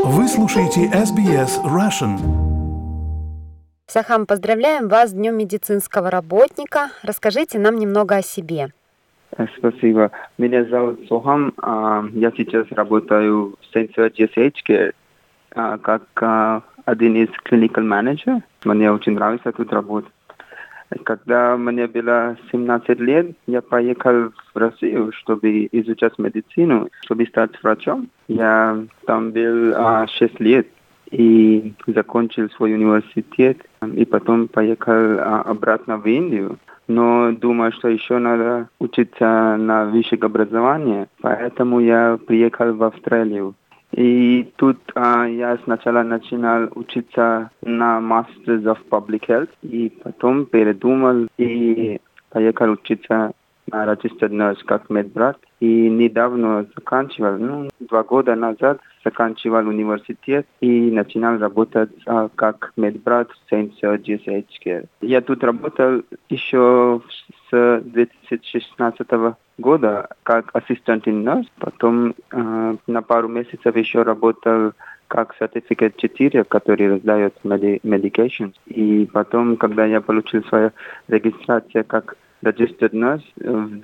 Вы слушаете SBS Russian. Сахам, поздравляем вас с Днем медицинского работника. Расскажите нам немного о себе. Спасибо. Меня зовут Сохам. Я сейчас работаю в Center GSH Care как один из clinical manager. Мне очень нравится тут работать. Когда мне было 17 лет, я поехал в Россию, чтобы изучать медицину, чтобы стать врачом. Я там был 6 лет и закончил свой университет, и потом поехал обратно в Индию. Но думаю, что еще надо учиться на высшем образовании, поэтому я приехал в Австралию. И тут я сначала начинал учиться на Masters of Public Health, и потом передумал и поехал учиться на Registered Nurse как медбрат. И недавно заканчивал, 2 года назад заканчивал университет и начинал работать как медбрат в Center GSH Care. Я тут работал еще с 2016 года как ассистент nurse, потом на пару месяцев еще работал как Certificate 4, который раздает medications. И потом, когда я получил свою регистрацию как Registered Nurse в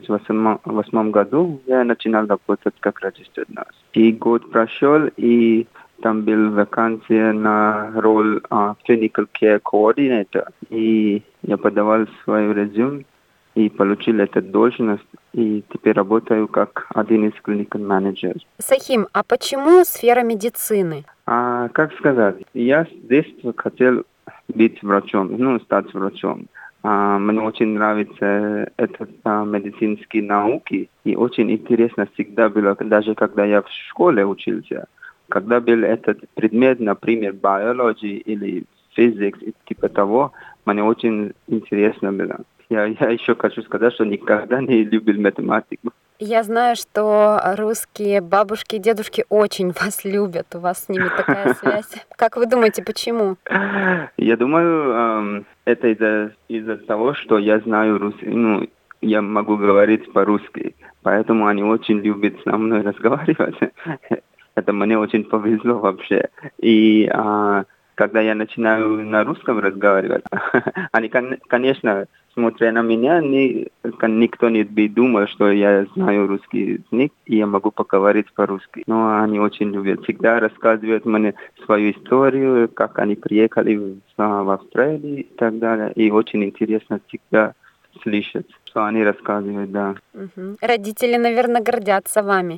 2008 году, я начинал работать как Registered Nurse. И год прошел, и там была вакансия на роль Clinical Care Coordinator. И я подавал свой резюме и получил эту должность, и теперь работаю как один из clinical managers. Сахим, а почему сфера медицины? Как сказать, я с детства хотел быть врачом, стать врачом. Мне очень нравятся медицинские науки, и очень интересно всегда было, даже когда я в школе учился, когда был этот предмет, например, biology или physics, типа того, мне очень интересно было. Я еще хочу сказать, что никогда не любил математику. Я знаю, что русские бабушки и дедушки очень вас любят, у вас с ними такая связь. Как вы думаете, почему? Я думаю, это из-за того, что я знаю русский, я могу говорить по-русски, поэтому они очень любят со мной разговаривать. Это мне очень повезло вообще. И когда я начинаю на русском разговаривать, они, конечно, смотря на меня, никто не думал, что я знаю русский язык, и я могу поговорить по-русски. Но они очень любят. Всегда рассказывают мне свою историю, как они приехали в Австралию и так далее. И очень интересно всегда слышать, что они рассказывают, да. Угу. Родители, наверное, гордятся вами.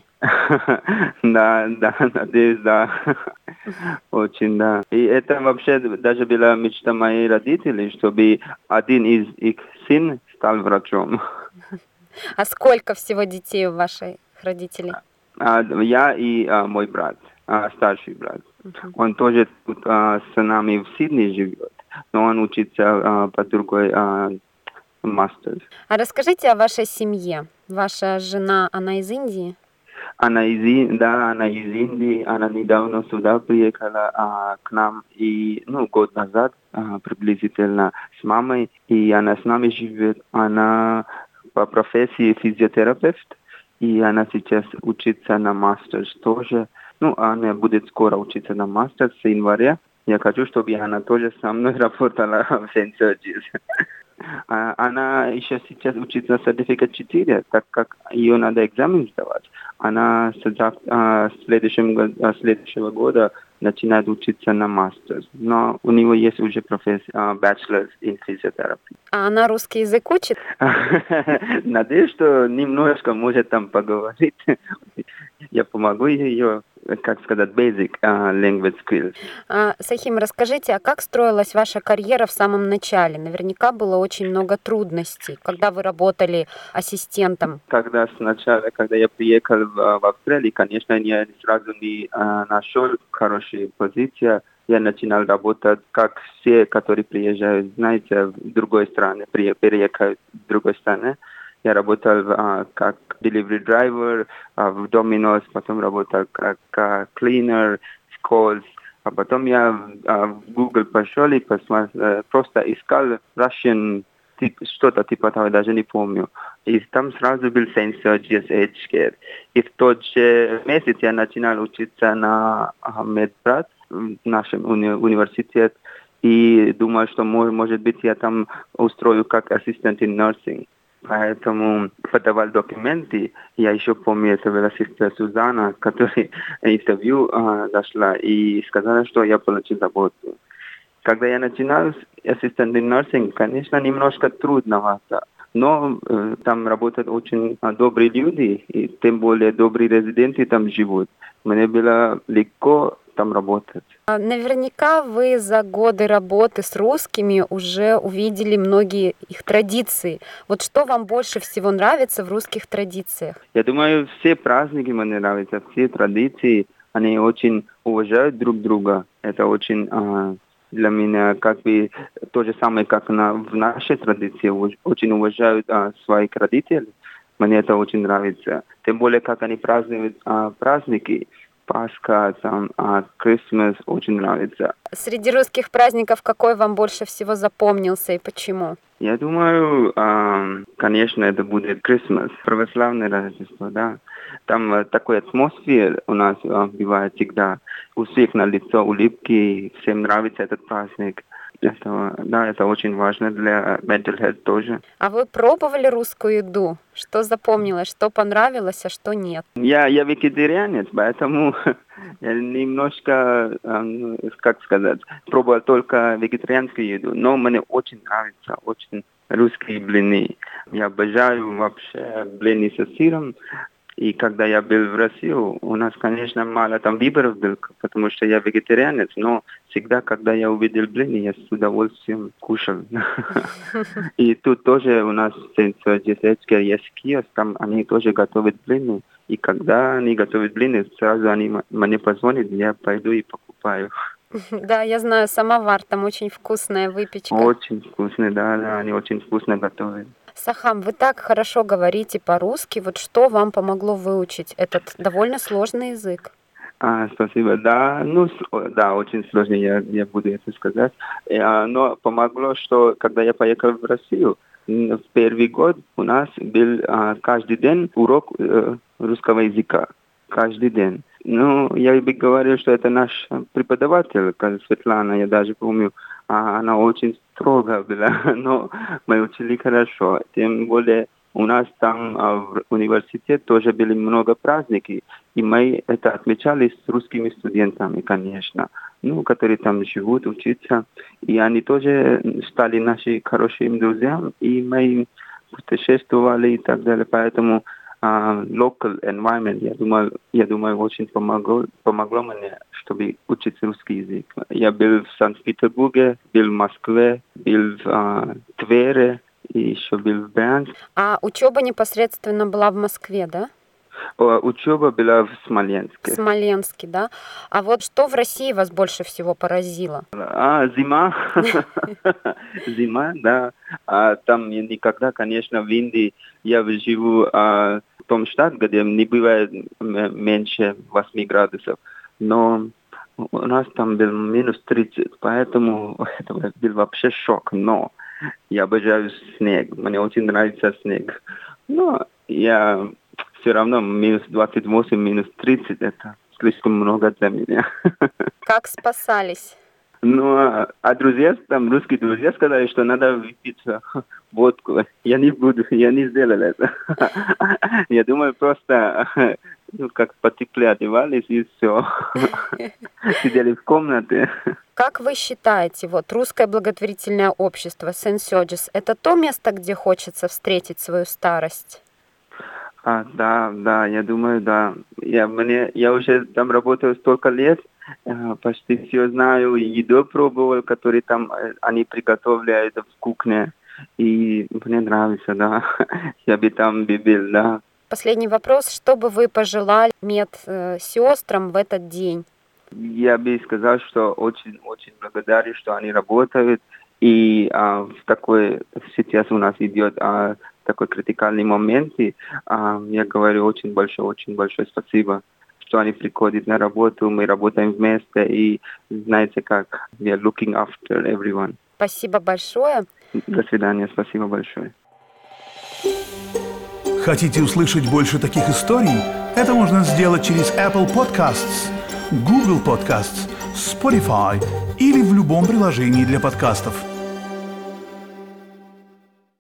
Да, надеюсь, да. Очень, да. И это вообще даже была мечта моих родителей, чтобы один из их сын стал врачом. А сколько всего детей у ваших родителей? Я и мой брат, старший брат. Он тоже тут с нами в Сиднее живет, но он учится по другой мастер. А расскажите о вашей семье. Ваша жена, она из Индии? Она из Индии, она недавно сюда приехала к нам, и, год назад приблизительно с мамой, и она с нами живет. Она по профессии физиотерапевт, и она сейчас учится на мастерс тоже. Она будет скоро учиться на мастерс в январе. Я хочу, чтобы она тоже со мной работала в Center GSH. Она еще сейчас учится Certificate 4, так как ее надо экзамен сдавать. Она следующего года начинает учиться на мастерс. Но у него есть уже профессия Bachelor's in Physiotherapy. А она русский язык учит? Надеюсь, что немножко может там поговорить. Я помогу ее, basic language skills. Сахим, расскажите, а как строилась ваша карьера в самом начале? Наверняка было очень много трудностей, когда вы работали ассистентом. Когда я приехал в Австралию, конечно, я сразу не нашел хорошую позицию. Я начинал работать, как все, которые приезжают, знаете, в другой стране, переехают в другой стране. Я работал как delivery driver в Domino's, потом работал как cleaner в Coles, а потом я в Google пошел и просто искал Russian что-то типа того, даже не помню. И там сразу был сенсор GSH. И в тот же месяц я начинал учиться на медбрат в нашем университете. И думал, что, может быть, я там устрою как ассистент in nursing. Поэтому подавал документы. Я еще помню, это была сестра Сузана, которая интервью дошла и сказала, что я получил работу. Когда я начинал ассистент in nursing, конечно, немножко трудновато. Но там работают очень добрые люди, и тем более добрые резиденты там живут. Мне было легко там работать. Наверняка вы за годы работы с русскими уже увидели многие их традиции. Вот что вам больше всего нравится в русских традициях? Я думаю, все праздники мне нравятся, все традиции, они очень уважают друг друга. Это очень для меня как бы то же самое, как в нашей традиции, очень уважают своих родителей. Мне это очень нравится. Тем более, как они празднуют праздники. Пасха, там, Крисмас очень нравится. Среди русских праздников какой вам больше всего запомнился и почему? Я думаю, конечно, это будет Крисмас, православное Рождество, да. Там такой атмосфера у нас бывает всегда. У всех на лицо улыбки, всем нравится этот праздник. Это очень важно для mental health тоже. А вы пробовали русскую еду? Что запомнилось, что понравилось, а что нет? Я вегетарианец, поэтому я немножко, как сказать, пробовал только вегетарианскую еду. Но мне очень нравится, очень русские блины. Я обожаю вообще блины со сыром. И когда я был в России, у нас, конечно, мало там выборов было, потому что я вегетарианец, но всегда, когда я увидел блины, я с удовольствием кушал. И тут тоже у нас в Сент-Джозефске есть киоск, там они тоже готовят блины. И когда они готовят блины, сразу они мне позвонят, я пойду и покупаю. Да, я знаю, самовар, там очень вкусная выпечка. Очень вкусно, да, они очень вкусно готовят. Сахам, вы так хорошо говорите по-русски. Вот что вам помогло выучить этот довольно сложный язык? Спасибо. Да, да, очень сложно, я буду это сказать. Но помогло, что когда я поехал в Россию, в первый год у нас был каждый день урок русского языка. Каждый день. Ну, я бы говорил, что это наш преподаватель, Светлана, я даже помню, она очень строго была, но мы учили хорошо. Тем более у нас там в университете тоже были много праздников, и мы это отмечали с русскими студентами, конечно, которые там живут, учатся. И они тоже стали нашими хорошими друзьями, и мы путешествовали и так далее. Поэтому local environment, я думаю, очень помогло мне, чтобы учить русский язык. Я был в Санкт-Петербурге, был в Москве, был в Твери, и еще был в Брянске. А учеба непосредственно была в Москве, да? Учеба была в Смоленске. В Смоленске, да? А вот что в России вас больше всего поразило? Зима. Зима, да. Там никогда, конечно, в Индии я живу в том штате, где не бывает меньше 8 градусов. Но у нас там был минус 30, поэтому это был вообще шок. Но я обожаю снег, мне очень нравится снег. Но я все равно минус 28, минус 30 это слишком много для меня. Как спасались? Друзья, там русские друзья сказали, что надо выпить водку. Я не буду, я не сделал это. Я думаю, просто как потеплее одевались и все. Сидели в комнате. Как вы считаете, вот русское благотворительное общество Сент-Сёрджес — это то место, где хочется встретить свою старость? Да, я думаю, да. Я уже там работаю столько лет, почти все знаю, еду пробовал, который там они приготовляют в кухне, и мне нравится, да. Я бы там был, да. Последний вопрос. Что бы вы пожелали медсестрам в этот день? Я бы сказал, что очень благодарен, что они работают, и в такой сейчас у нас идет такой критикальный момент, и я говорю очень большое спасибо, что они приходят на работу, мы работаем вместе, и знаете как, we are looking after everyone. Спасибо большое. До свидания, спасибо большое. Хотите услышать больше таких историй? Это можно сделать через Apple Podcasts, Google Podcasts, Spotify или в любом приложении для подкастов.